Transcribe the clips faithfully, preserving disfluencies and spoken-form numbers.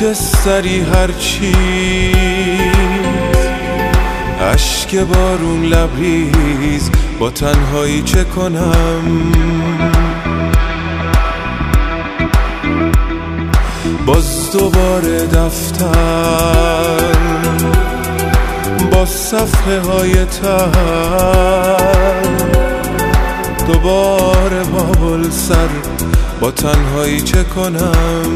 خاکستری هر چیز، اشک بارون لبریز، با تنهایی چه کنم؟ باز دوباره دفتر با صفحه های تر، دوباره بابل سر، با تنهایی چه کنم؟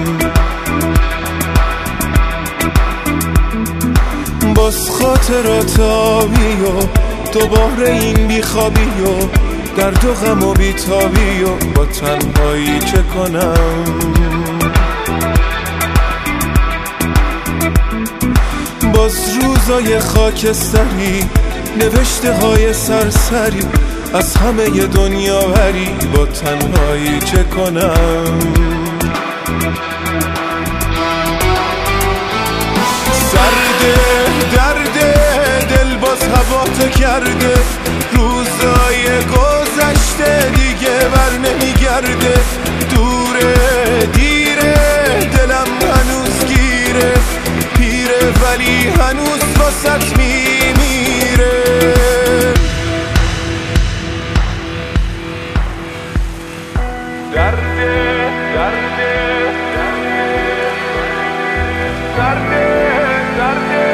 باز خاطرات آبی و دوباره این بیخوابی و درد و غم و بیتابی و با تنهایی چه کنم؟ باز روزای خاکستری، نوشته های سرسری، از همه دنیا بری، با تنهایی چه کنم؟ سرده درده دل باز هوا تو کرده، روزای گذشته دیگه بر نمیگرده، دوره دیره دلم هنوز گیره، پیره ولی هنوز واسط میمیره. درده درده درده درده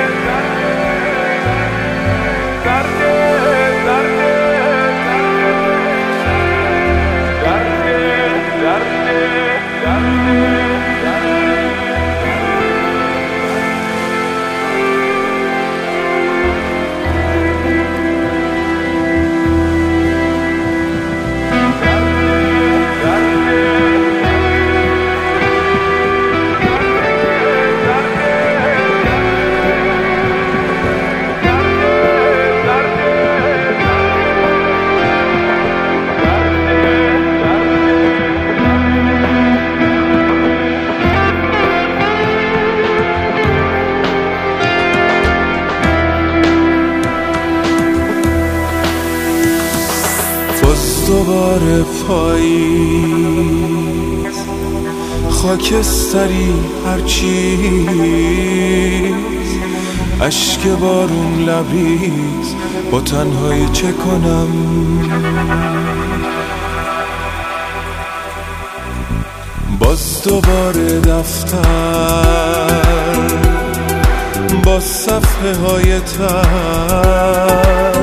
دوباره پاییز، خاکستری هر چیز، اشک بارون لبریز، با تنهایی چه کنم؟ باز دوباره دفتر با صفحه های تر،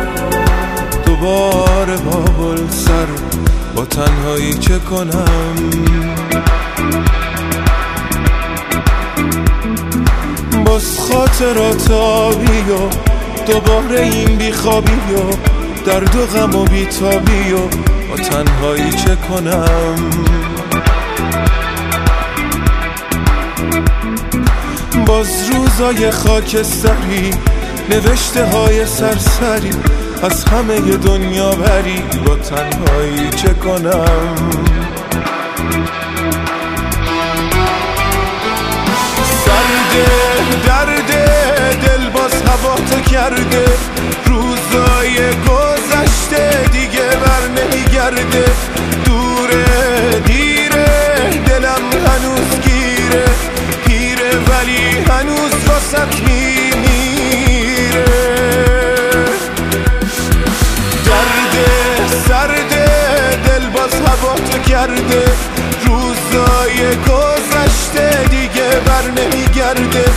دوباره بابل سر، با تنهایی چه کنم؟ باز خاطرات آبی و دوباره این بیخوابی و درد و غم و بیتابی و با تنهایی چه کنم؟ باز روزای خاکستری، نوشته های سرسری، از همه دنیا بری، با تنهایی چه کنم؟ سرده درده دل باز هوا تو کرده، روزای گذشته دیگه بر نمیگرده، دوره دیره دلم هنوز گیره، پیره ولی هنوز واسط میمیره. سرده دل باز هوا تو کرده، روزای گذشته دیگه بر نمیگرده،